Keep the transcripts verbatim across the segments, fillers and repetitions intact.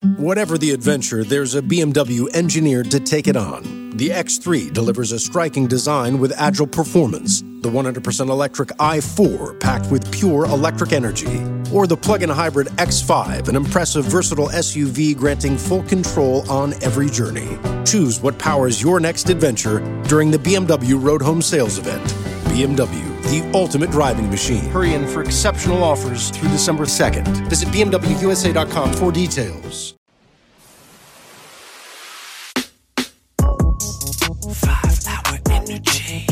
Whatever the adventure, there's a B M W engineered to take it on. The X three delivers a striking design with agile performance. The one hundred percent electric i four packed with pure electric energy. Or the plug-in hybrid X five, an impressive versatile S U V granting full control on every journey. Choose what powers your next adventure during the B M W Road Home Sales Event. B M W, the ultimate driving machine. Hurry in for exceptional offers through December second. Visit B M W U S A dot com for details. Five-hour energy.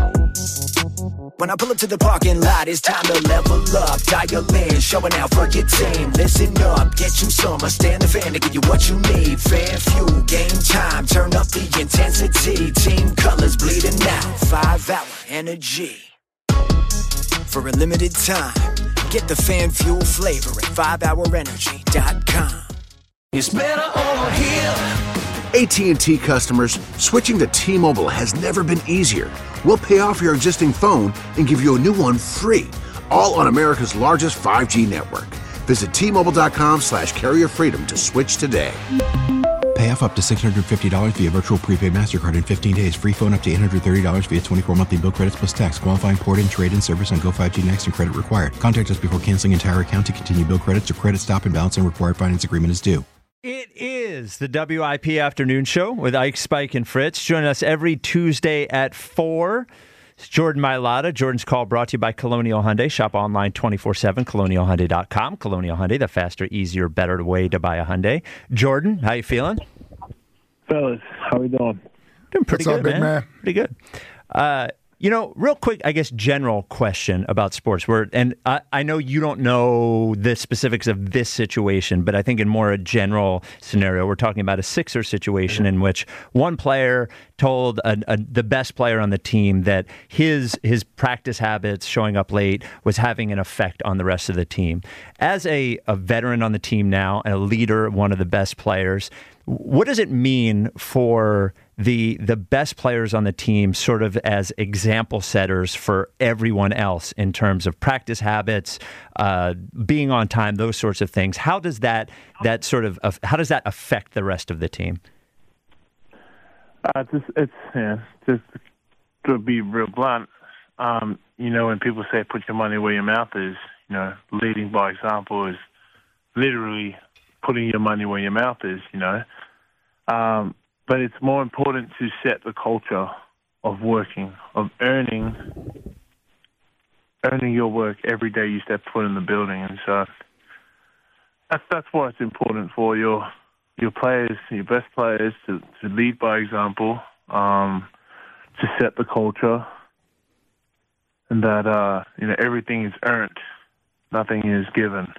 When I pull up to the parking lot, it's time to level up. Dial in, showing out for your team. Listen up, get you some. I stand the fan to give you what you need. Fan fuel, game time, turn up the intensity. Team colors bleeding out. Five-hour energy. For a limited time, get the fan fuel flavor at five hour energy dot com. It's better over here. A T and T customers, switching to T-Mobile has never been easier. We'll pay off your existing phone and give you a new one free, all on America's largest five G network. Visit T Mobile dot com slash carrier freedom to switch today. Pay off up to six hundred fifty dollars via virtual prepaid MasterCard in fifteen days. Free phone up to eight hundred thirty dollars via twenty-four monthly bill credits plus tax. Qualifying port-in, trade-in service on Go five G Next and credit required. Contact us before canceling entire account to continue bill credits or credit stop and balance and required finance agreement is due. It is the W I P Afternoon Show with Ike, Spike, and Fritz. Join us every Tuesday at four. It's Jordan Mailata. Jordan's Call brought to you by Colonial Hyundai. Shop online twenty-four seven, colonial hyundai dot com. Colonial Hyundai, the faster, easier, better way to buy a Hyundai. Jordan, how you feeling? Fellas, how we doing? Doing pretty What's good, up, big man. man? Pretty good. Uh, you know, real quick, I guess, general question about sports. Where, and I, I know you don't know the specifics of this situation, but I think in more a general scenario, we're talking about a Sixer situation mm-hmm. in which one player told a, a, the best player on the team that his his practice habits, showing up late, was having an effect on the rest of the team. As a, a veteran on the team now, and a leader, one of the best players, what does it mean for the the best players on the team sort of as example setters for everyone else in terms of practice habits, uh, being on time, those sorts of things? How does that that sort of uh, how does that affect the rest of the team? Uh, it's it's yeah, just to be real blunt. Um, you know, when people say "put your money where your mouth is," you know, leading by example is literally putting your money where your mouth is. You know. Um, But it's more important to set the culture of working, of earning, earning your work every day you step foot in the building. And so that's that's why it's important for your your players, your best players, to, to lead by example, um, to set the culture, and that uh, you know everything is earned, nothing is given.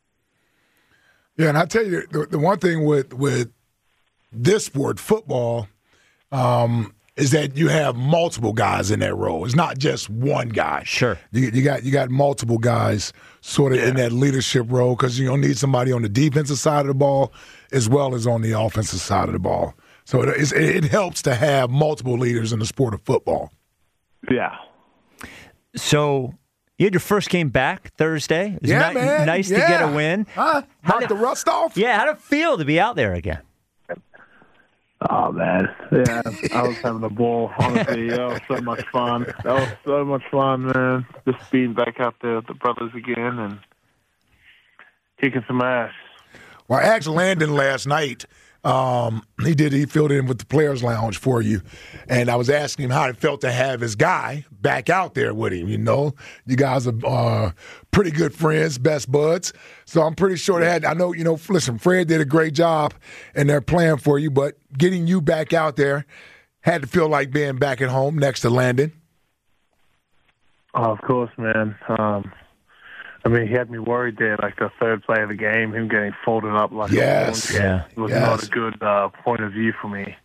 Yeah, and I tell you, the, the one thing with with this sport, football, um, is that you have multiple guys in that role. It's not just one guy. Sure, you, you got you got multiple guys sort of yeah. in that leadership role because you're gonna need somebody on the defensive side of the ball as well as on the offensive side of the ball. So it, it's, it helps to have multiple leaders in the sport of football. Yeah. So you had your first game back Thursday. It was yeah, ni- man. Nice yeah. to get a win. Huh? Knock the rust off. Yeah, how'd it feel to be out there again? Oh, man. Yeah, I was having a ball, honestly. That was so much fun. That was so much fun, man. Just being back out there with the brothers again and kicking some ass. Well, I asked Landon last night. Um, he did. He filled in with the Players Lounge for you, and I was asking him how it felt to have his guy back out there with him. You know, you guys are uh, pretty good friends, best buds. So I'm pretty sure they had. I know. You know, listen, Fred did a great job, and they're playing for you. But getting you back out there had to feel like being back at home next to Landon. Oh, of course, man. Um, I mean, he had me worried there, like the third play of the game, him getting folded up like yes. a yeah. It was yes. not a good uh, point of view for me.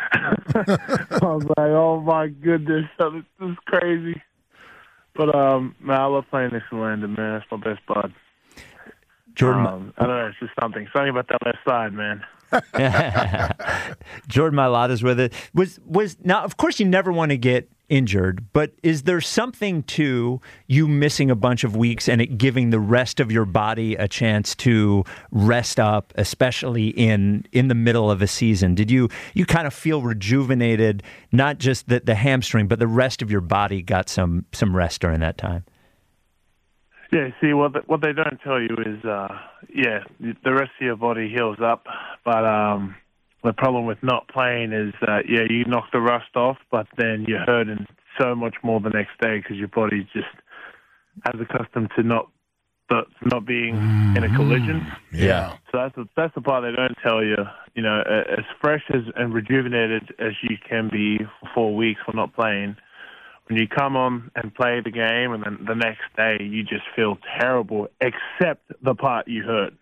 I was like, oh, my goodness, this is crazy. But, um, man, I love playing next to Landon, man. That's my best bud. Jordan, um, I don't know, it's just something. Something about that left side, man. Jordan Mailata's with it. Was was now? Of course, you never want to get injured, but is there something to you missing a bunch of weeks and it giving the rest of your body a chance to rest up, especially in in the middle of a season? Did you you kind of feel rejuvenated, not just the, the hamstring, but the rest of your body got some some rest during that time? Yeah, see, what the, what they don't tell you is, uh, yeah, the rest of your body heals up, but um, the problem with not playing is, uh, yeah, you knock the rust off, but then you're hurting so much more the next day because your body just has accustomed to not the, not being in a collision. Yeah. So that's the, that's the part they don't tell you. You know, as fresh as and rejuvenated as you can be for four weeks for not playing, when you come on and play the game and then the next day you just feel terrible, except the part you hurt.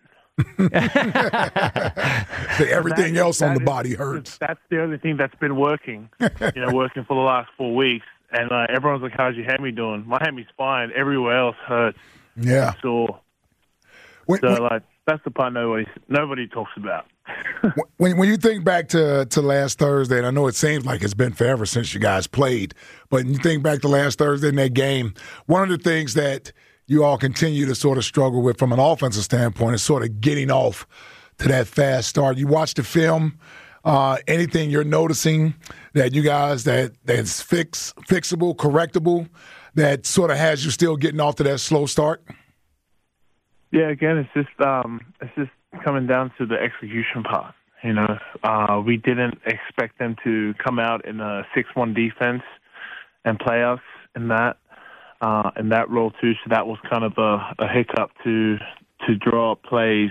So everything that, else on the is, body hurts. That's the only thing that's been working, you know, working for the last four weeks. And uh, everyone's like, how's your hammy doing? My hammy's fine. Everywhere else hurts. Yeah. It's sore. When, so, when, like, that's the part nobody, nobody talks about. when when you think back to, to last Thursday, and I know it seems like it's been forever since you guys played, but you think back to last Thursday in that game, one of the things that you all continue to sort of struggle with from an offensive standpoint is sort of getting off to that fast start. You watch the film, uh, anything you're noticing that you guys, that that's fix, fixable, correctable, that sort of has you still getting off to that slow start? Yeah, again, it's just um, it's just coming down to the execution part. You know, uh, we didn't expect them to come out in a six one defense and play us in that uh, in that role too. So that was kind of a, a hiccup to to draw up plays,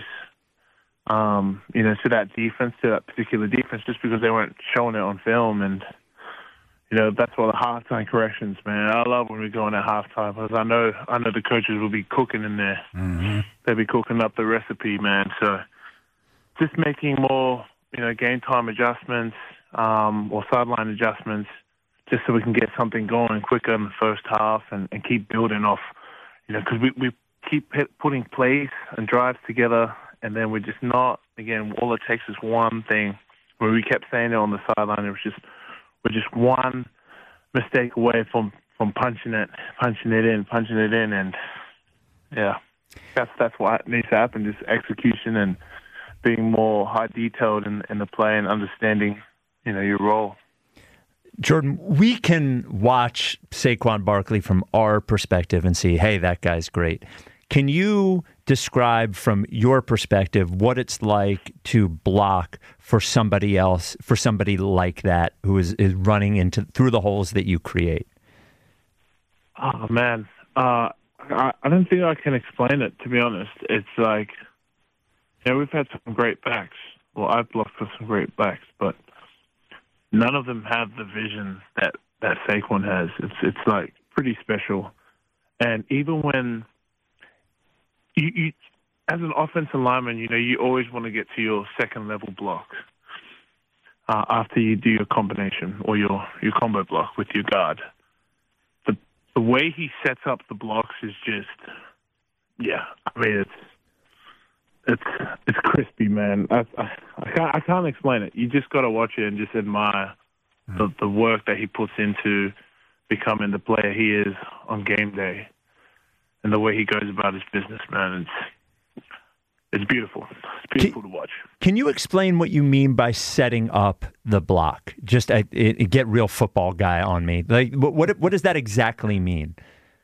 um, you know, to that defense, to that particular defense, just because they weren't showing it on film. And you know, that's why the halftime corrections, man. I love when we go in at halftime because I know I know the coaches will be cooking in there. Mm-hmm. They'll be cooking up the recipe, man. So just making more, you know, game time adjustments um, or sideline adjustments just so we can get something going quicker in the first half and, and keep building off, you know, because we, we keep hit, putting plays and drives together and then we're just not, again, all it takes is one thing where we kept saying it on the sideline. It was just, we're just one mistake away from, from punching it, punching it in, punching it in, and yeah, that's that's what needs to happen. Just execution and being more high detailed in, in the play and understanding, you know, your role. Jordan, we can watch Saquon Barkley from our perspective and see, hey, that guy's great. Can you describe from your perspective what it's like to block for somebody else, for somebody like that who is, is running into through the holes that you create? Oh, man. Uh, I, I don't think I can explain it, to be honest. It's like, you know, we've had some great backs. Well, I've blocked for some great backs, but none of them have the vision that, that Saquon has. It's, it's like pretty special. And even when You, you, as an offensive lineman, you know, you always want to get to your second level block uh, after you do your combination or your, your combo block with your guard. The the way he sets up the blocks is just, yeah. I mean, it's it's it's crispy, man. I I, I can't I can't explain it. You just got to watch it and just admire mm. the the work that he puts into becoming the player he is on game day. And the way he goes about his business, man, it's it's beautiful. It's beautiful can, to watch. Can you explain what you mean by setting up the block? Just I, it, it get real football guy on me. Like, what what, what does that exactly mean?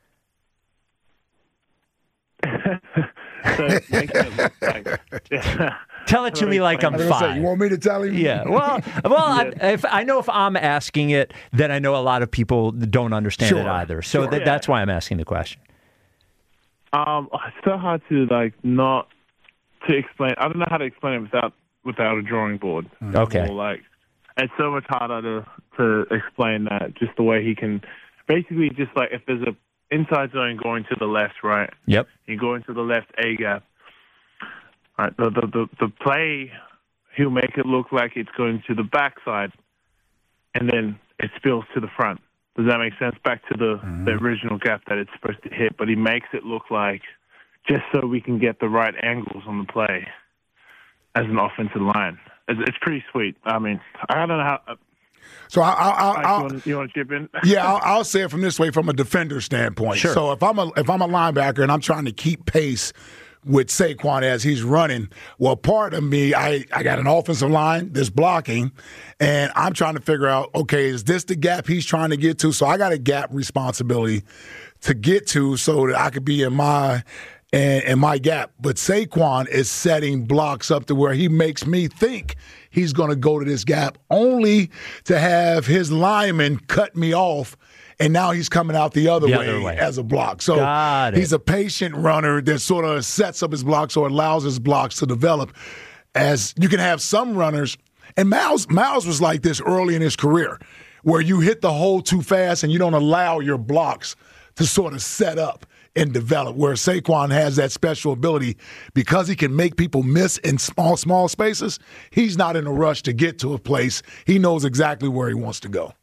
so make it look like, yeah. Tell it to me like I'm five. Say, you want me to tell him? Yeah. Well, well, yeah. I, if I know if I'm asking it, then I know a lot of people don't understand sure. it either. So sure. th- yeah. that's why I'm asking the question. Um, it's so hard to like not to explain. I don't know how to explain it without without a drawing board. Okay. Or like, it's so much harder to to explain that. Just the way he can, basically, just like if there's a inside zone going to the left, right? Yep. You go into the left A gap. Right. The the the, the play, he'll make it look like it's going to the backside, and then it spills to the front. Does that make sense? Back to the, mm-hmm. the original gap that it's supposed to hit, but he makes it look like just so we can get the right angles on the play as an offensive line. It's, it's pretty sweet. I mean, I don't know how. So I, I, I, Mike, I, you want to, you want to chip in? yeah, I'll, I'll say it from this way, from a defender standpoint. Sure. So if I'm a if I'm a linebacker and I'm trying to keep pace with Saquon as he's running, well, part of me, I, I got an offensive line that's blocking, and I'm trying to figure out, okay, is this the gap he's trying to get to? So I got a gap responsibility to get to so that I could be in my in, in my gap. But Saquon is setting blocks up to where he makes me think he's going to go to this gap, only to have his lineman cut me off, and now he's coming out the other, The way, other way. as a block. So Got it. he's a patient runner that sort of sets up his blocks or allows his blocks to develop. As you can have some runners, and Miles, Miles was like this early in his career, where you hit the hole too fast and you don't allow your blocks to sort of set up and develop, where Saquon has that special ability because he can make people miss in small, small spaces. He's not in a rush to get to a place. He knows exactly where he wants to go.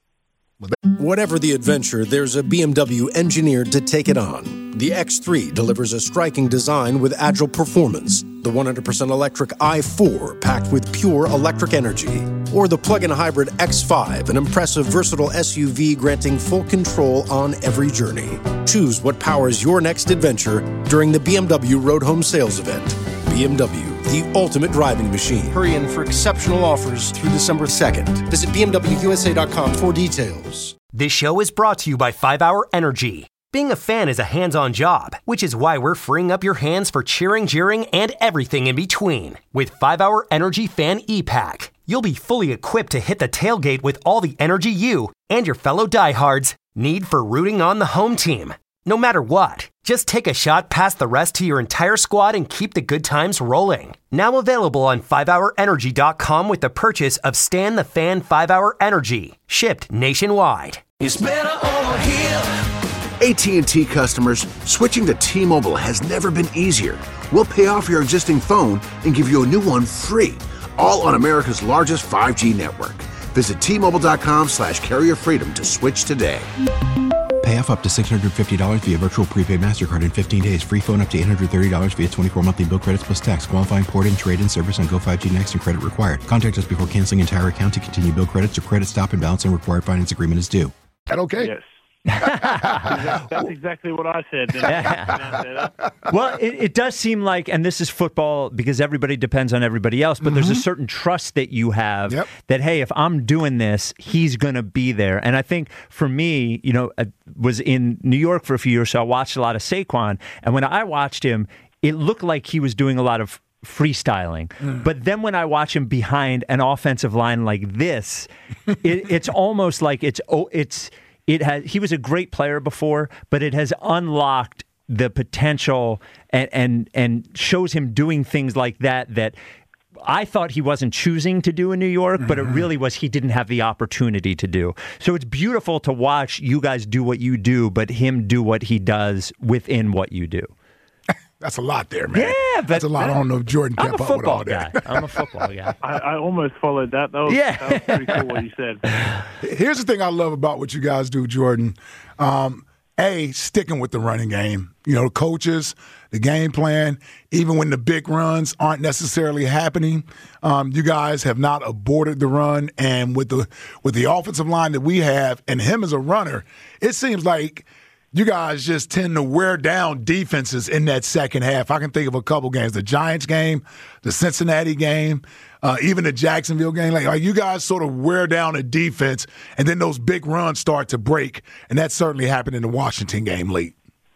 Whatever the adventure, there's a B M W engineered to take it on. The X three delivers a striking design with agile performance. The one hundred percent electric i four packed with pure electric energy. Or the plug-in hybrid X five, an impressive versatile S U V granting full control on every journey. Choose what powers your next adventure during the B M W Road Home Sales Event. B M W, the ultimate driving machine. Hurry in for exceptional offers through December second. Visit B M W U S A dot com for details. This show is brought to you by five hour Energy. Being a fan is a hands-on job, which is why we're freeing up your hands for cheering, jeering, and everything in between. With five hour Energy Fan E-Pack, you'll be fully equipped to hit the tailgate with all the energy you and your fellow diehards need for rooting on the home team. No matter what, just take a shot past the rest to your entire squad and keep the good times rolling. Now available on five hour energy dot com with the purchase of Stan the Fan five hour Energy, shipped nationwide. It's better over here. A T and T customers, switching to T-Mobile has never been easier. We'll pay off your existing phone and give you a new one free, all on America's largest five G network. Visit T Mobile dot com slash carrier freedom to switch today. Pay off up to six hundred fifty dollars via virtual prepaid MasterCard in fifteen days. Free phone up to eight hundred thirty dollars via twenty-four monthly bill credits plus tax. Qualifying port-in, trade-in service on Go five G Next and credit required. Contact us before canceling entire account to continue bill credits or credit stop and balance and required finance agreement is due. That okay? Yes. That's, that's exactly what I said. Well, it, it does seem like, and this is football because everybody depends on everybody else, but mm-hmm. there's a certain trust that you have yep. that, hey, if I'm doing this, he's going to be there. And I think for me, you know, I was in New York for a few years, so I watched a lot of Saquon. And when I watched him, it looked like he was doing a lot of freestyling. Mm. But then when I watch him behind an offensive line like this, it, it's almost like it's oh, it's it has. He was a great player before, but it has unlocked the potential and and and shows him doing things like that that I thought he wasn't choosing to do in New York, mm-hmm. but it really was he didn't have the opportunity to do. So it's beautiful to watch you guys do what you do, but him do what he does within what you do. That's a lot there, man. Yeah, but that's a lot. I don't know if Jordan kept up with all guy. that. I'm a football guy. I, I almost followed that. That was, yeah. that was pretty cool what you said. Here's the thing I love about what you guys do, Jordan. Um, A, sticking with the running game. You know, coaches, the game plan, even when the big runs aren't necessarily happening, um, you guys have not aborted the run. And with the with the offensive line that we have and him as a runner, it seems like you guys just tend to wear down defenses in that second half. I can think of a couple games, the Giants game, the Cincinnati game, uh, even the Jacksonville game. Like, like you guys sort of wear down a defense, and then those big runs start to break, and that certainly happened in the Washington game late.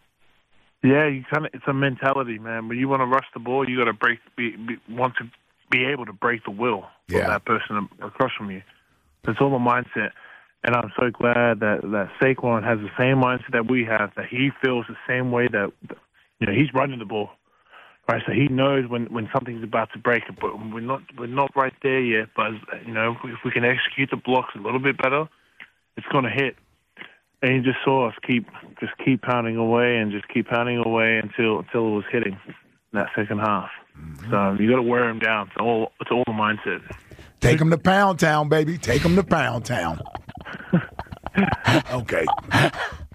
Yeah, you kind of it's a mentality, man. When you want to rush the ball, you got to break, be, be, want to be able to break the will of yeah. that person across from you. It's all a mindset. And I'm so glad that, that Saquon has the same mindset that we have, that he feels the same way that, you know, he's running the ball, right? So he knows when, when something's about to break, but we're not we're not right there yet. But, you know, if we, if we can execute the blocks a little bit better, it's going to hit. And you just saw us keep just keep pounding away and just keep pounding away until until it was hitting in that second half. Mm-hmm. So you got to wear him down. It's all it's all the mindset. Take him to Pound Town, baby. Take him to Pound Town. Okay.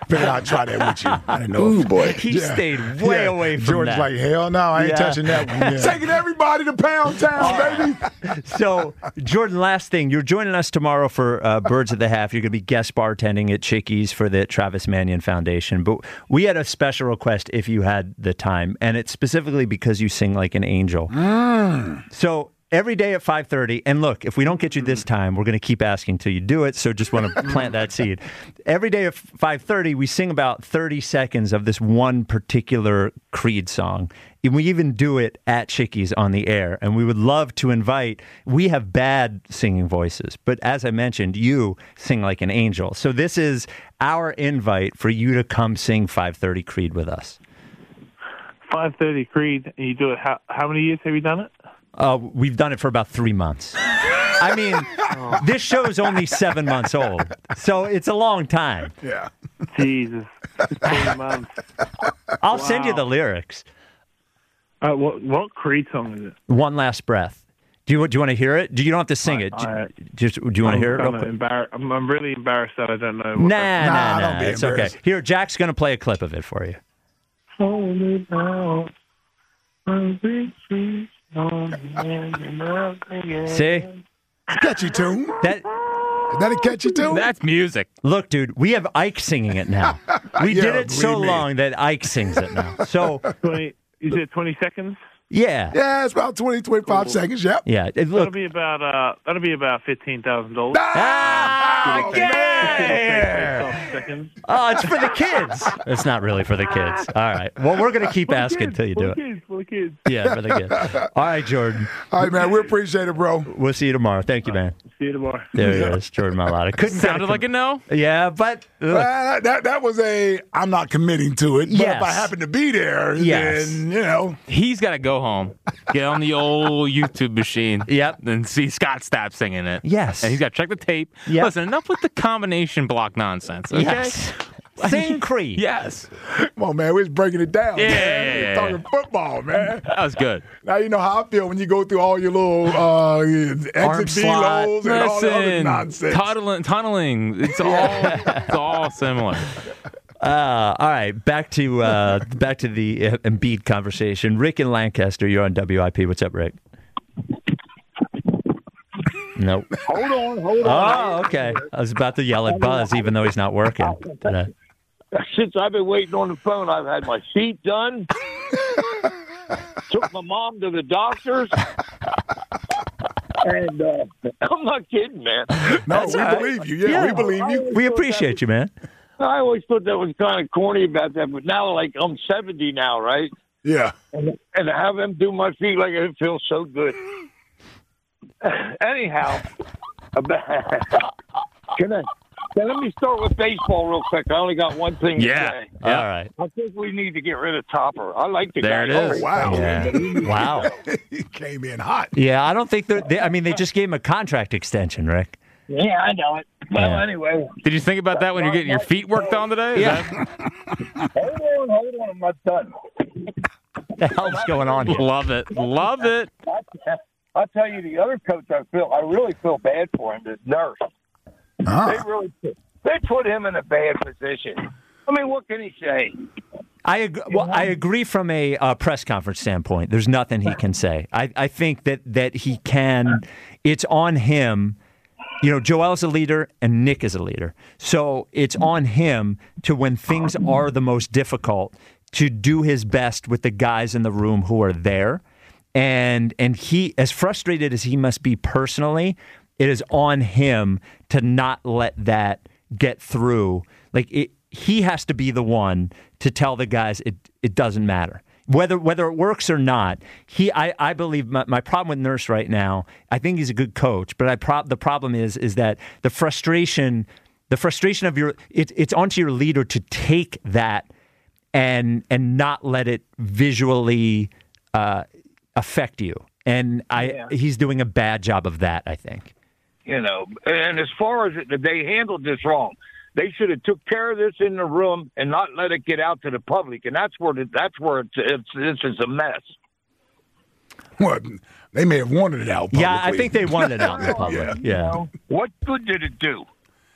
Figured I'd try that with you. I didn't know. Ooh, boy. He Yeah. stayed way Yeah. away from George's that. like, hell no, I ain't Yeah. touching that one. Yeah. Taking everybody to Pound Town, baby. So, Jordan, last thing. You're joining us tomorrow for uh, Birds of the Half. You're going to be guest bartending at Chickies for the Travis Manion Foundation. But we had a special request if you had the time, and it's specifically because you sing like an angel. Mm. So, every day at five thirty, and look, if we don't get you this time, we're going to keep asking till you do it, so just want to plant that seed. Every day at five thirty, we sing about thirty seconds of this one particular Creed song. And we even do it at Chickies on the air, and we would love to invite, we have bad singing voices, but as I mentioned, you sing like an angel. So this is our invite for you to come sing five thirty Creed with us. five thirty Creed, and you do it, how, how many years have you done it? Uh, we've done it for about three months. I mean, this show's only seven months old, so it's a long time. Yeah. Jesus. Three months. I'll send you Wow. the lyrics. Uh, what, what Creed song is it? One Last Breath. Do you, do you want to hear it? Do you don't have to sing it. I- Just do you want to I'm hear it? Real kinda quick? embar- I'm, I'm really embarrassed that I don't know. What Nah, that- nah, Nah, nah. don't be It's okay. embarrassed. Here, Jack's going to play a clip of it for you. Hold me down. See? Catchy tune. That Is that a catchy tune? That's music. Look, dude, we have Ike singing it now. We Yeah, did it so believe me. long that Ike sings it now. So, twenty, is it twenty seconds? yeah. Yeah, it's about twenty, twenty-five seconds. Yep. Yeah. It, That'll look. be about uh, that'll be about fifteen thousand dollars. Ah, Oh, yeah! Seconds. Oh, it's for the kids. It's not really for the kids. All right. Well, we're going to keep asking until you do For the it. kids, for the kids. Yeah, for the kids. All right, Jordan. All right, man. We appreciate it, bro. We'll see you tomorrow. Thank you, man. See you tomorrow. There he is, Jordan Mailata. Couldn't get Sounded like a no. Yeah, but Uh, look, that, that that was a. I'm not committing to it, but Yes. if I happen to be there, Yes. then you know. He's got to go home, get on the old YouTube machine, Yep. and see Scott Stapp singing it. Yes. And he's got to check the tape. Yep. Listen, enough with the combination block nonsense. Okay? yes. Sing Creed. Yes. Come on, man. We're just breaking it down. Yeah, man. yeah, We're yeah, talking football, man. That was good. Now you know how I feel when you go through all your little uh, Arm exit slot. belows and all the other Listen, nonsense. tunneling, tunneling. It's all, it's all similar. Uh, all right, back to uh, back to the uh, Embiid conversation. Rick in Lancaster, you're on W I P. What's up, Rick? Nope. Hold on, hold on. Oh, okay. I was about to yell at Buzz, even though he's not working today. Since I've been waiting on the phone, I've had my feet done. Took my mom to the doctors. And uh, I'm not kidding, man. No, That's we all right. believe you. Yeah, Yeah. we believe you. We appreciate you, man. I always thought that was kind of corny about that, but now, like, I'm seventy now, right? Yeah. And, and to have them do my feet like it feels so good. Anyhow, about, can I? Now let me start with baseball real quick. I only got one thing to Yeah. say. All right. I think we need to get rid of Topper. I like the There guy. it is. Oh, wow. Yeah. Wow. He came in hot. Yeah, I don't think that. They, I mean, they just gave him a contract extension, Rick. Yeah, I know it. Well, Yeah. anyway, Did you think about that when you're getting your feet worked on today? Is Yeah. that- hold on, hold on. I'm not done. What the hell's going on here? Love it. Love it. I'll tell you, the other coach, I feel, I really feel bad for him. The nurse, Huh. they really, they put him in a bad position. I mean, what can he say? I ag- well, I agree from a uh, press conference standpoint. There's nothing he can say. I, I think that that he can. It's on him. You know, Joel's a leader and Nick is a leader. So it's on him to, when things are the most difficult, to do his best with the guys in the room who are there. And and he, as frustrated as he must be personally, it is on him to not let that get through. Like it, he has to be the one to tell the guys it it doesn't matter. Whether whether it works or not, he I, I believe my, my problem with Nurse right now, I think he's a good coach, but I pro- the problem is is that the frustration the frustration of your it, it's onto your leader to take that and and not let it visually uh, affect you. And I Yeah. he's doing a bad job of that, I think. You know, and as far as it, they handled this wrong, they should have took care of this in the room and not let it get out to the public. And that's where the, that's where it's, it's this is a mess. What? They may have wanted it out publicly. Yeah, I think they wanted it out in the public. Yeah. Yeah. You know, what good did it do?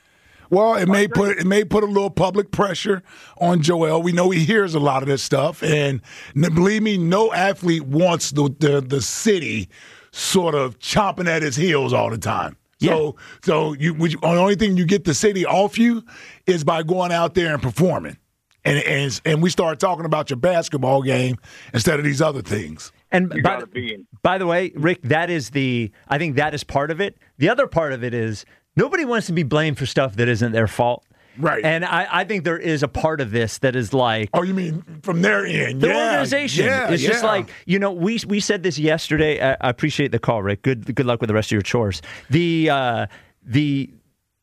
Well, it may put it may put a little public pressure on Joel. We know he hears a lot of this stuff, and believe me, no athlete wants the the, the city sort of chomping at his heels all the time. Yeah. So, so you, the only thing you get the city off you is by going out there and performing, and and and we start talking about your basketball game instead of these other things. And by, by the way, Rick, that is the, I think that is part of it. The other part of it is nobody wants to be blamed for stuff that isn't their fault. Right. And I, I think there is a part of this that is like. Oh, you mean from their end? The yeah, organization. Yeah, it's yeah. just like, you know, we we said this yesterday. I, I appreciate the call, Rick. Good good luck with the rest of your chores. The uh, the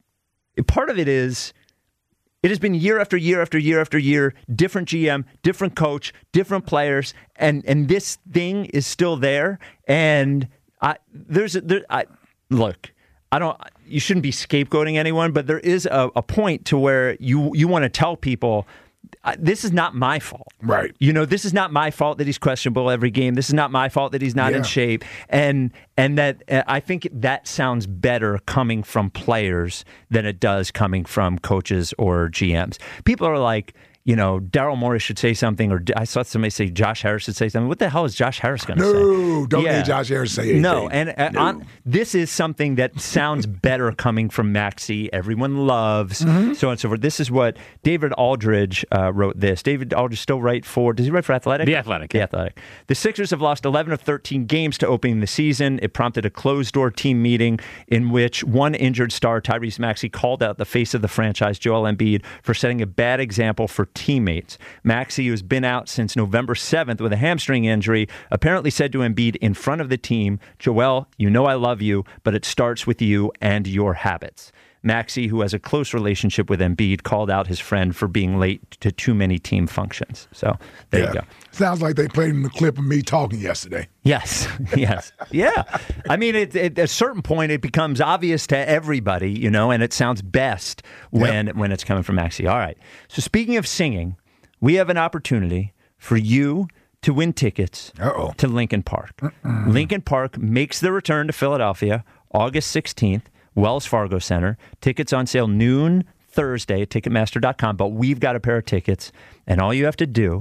part of it is, it has been year after year after year after year, different G M, different coach, different players, and and this thing is still there. And I there's a, there I look, I don't you shouldn't be scapegoating anyone, but there is a, a point to where you you want to tell people, this is not my fault. Right. You know, this is not my fault that he's questionable every game. This is not my fault that he's not Yeah. in shape. And and that uh, I think that sounds better coming from players than it does coming from coaches or G Ms. People are like, you know, Daryl Morey should say something, or I saw somebody say Josh Harris should say something. What the hell is Josh Harris going to no, say? No, don't Yeah. let Josh Harris say anything. No, and uh, No. On, this is something that sounds better coming from Maxey. Everyone loves, Mm-hmm. so on and so forth. This is what David Aldridge uh, wrote this. David Aldridge still write for, does he write for Athletic? The Athletic. The Athletic. The Sixers have lost eleven of thirteen games to opening the season. It prompted a closed-door team meeting in which one injured star, Tyrese Maxey, called out the face of the franchise, Joel Embiid, for setting a bad example for teammates. Maxey, who's been out since November seventh with a hamstring injury, apparently said to Embiid in front of the team, Joel, you know I love you, but it starts with you and your habits. Maxey, who has a close relationship with Embiid, called out his friend for being late to too many team functions. So there Yeah. you go. Sounds like they played in the clip of me talking yesterday. Yes, yes, yeah. I mean, it, it, at a certain point, it becomes obvious to everybody, you know, and it sounds best when, when it's coming from Maxey. All right. So speaking of singing, we have an opportunity for you to win tickets Uh-oh. to Lincoln Park. Mm-mm. Lincoln Park makes the return to Philadelphia August sixteenth, Wells Fargo Center. Tickets on sale noon Thursday at Ticketmaster dot com, but we've got a pair of tickets, and all you have to do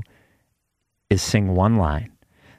is sing one line.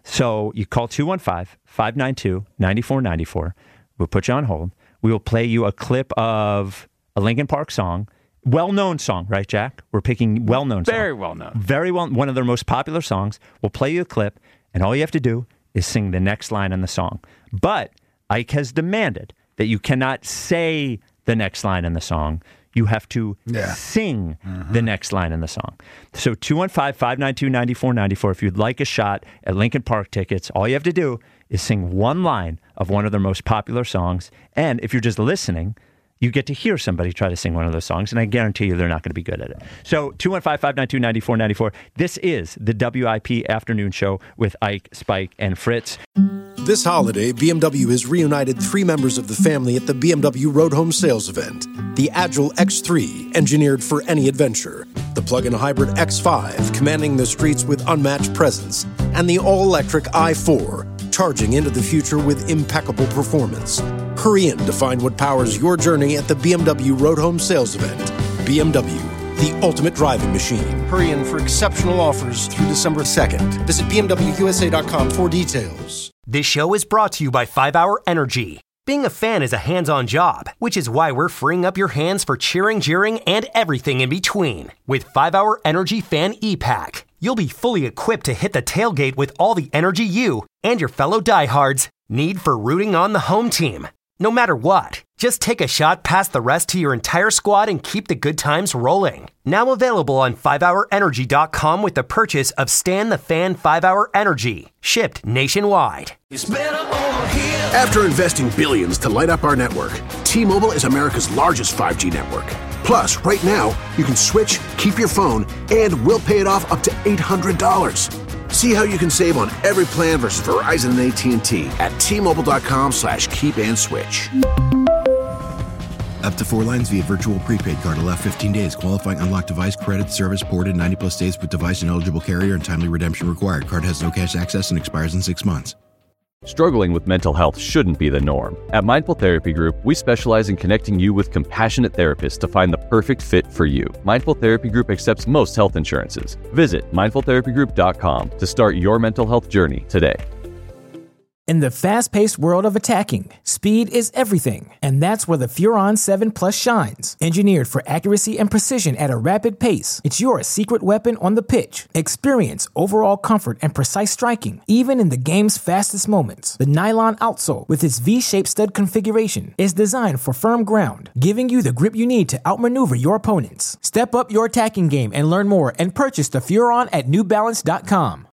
So you call two one five, five nine two, nine four nine four. We'll put you on hold. We will play you a clip of a Lincoln Park song. Well-known song, right, Jack? We're picking well-known song. Very well-known. Very well, one of their most popular songs. We'll play you a clip, and all you have to do is sing the next line in the song. But Ike has demanded that you cannot say the next line in the song. You have to Yeah. sing the next line in the song. So two one five, five nine two, nine four nine four. If you'd like a shot at Lincoln Park tickets, all you have to do is sing one line of one of their most popular songs. And if you're just listening, you get to hear somebody try to sing one of those songs, and I guarantee you they're not going to be good at it. So two one five, five nine two, nine four nine four. This is the W I P Afternoon Show with Ike, Spike, and Fritz. This holiday, B M W has reunited three members of the family at the B M W Road Home Sales Event. The Agile X three, engineered for any adventure. The plug-in hybrid X five, commanding the streets with unmatched presence. And the all-electric i four, charging into the future with impeccable performance. Hurry in to find what powers your journey at the B M W Road Home Sales Event. B M W, the ultimate driving machine. Hurry in for exceptional offers through December second. Visit B M W U S A dot com for details. This show is brought to you by five hour Energy. Being a fan is a hands-on job, which is why we're freeing up your hands for cheering, jeering, and everything in between. With five hour Energy Fan E-Pack, you'll be fully equipped to hit the tailgate with all the energy you and your fellow diehards need for rooting on the home team. No matter what, just take a shot past the rest to your entire squad and keep the good times rolling. Now available on five hour energy dot com with the purchase of Stan the Fan five hour Energy, shipped nationwide. It's better over here. After investing billions to light up our network, T-Mobile is America's largest five G network. Plus, right now, you can switch, keep your phone, and we'll pay it off up to eight hundred dollars. See how you can save on every plan versus Verizon and A T and T at T-Mobile dot com slash keep and switch. Up to four lines via virtual prepaid card. Allow fifteen days. Qualifying unlocked device credit service ported ninety plus days with device and eligible carrier and timely redemption required. Card has no cash access and expires in six months. Struggling with mental health shouldn't be the norm. At Mindful Therapy Group, we specialize in connecting you with compassionate therapists to find the perfect fit for you. Mindful Therapy Group accepts most health insurances. Visit mindful therapy group dot com to start your mental health journey today. In the fast-paced world of attacking, speed is everything, and that's where the Furon seven Plus shines. Engineered for accuracy and precision at a rapid pace, it's your secret weapon on the pitch. Experience overall comfort and precise striking, even in the game's fastest moments. The nylon outsole, with its V-shaped stud configuration, is designed for firm ground, giving you the grip you need to outmaneuver your opponents. Step up your attacking game and learn more and purchase the Furon at new balance dot com.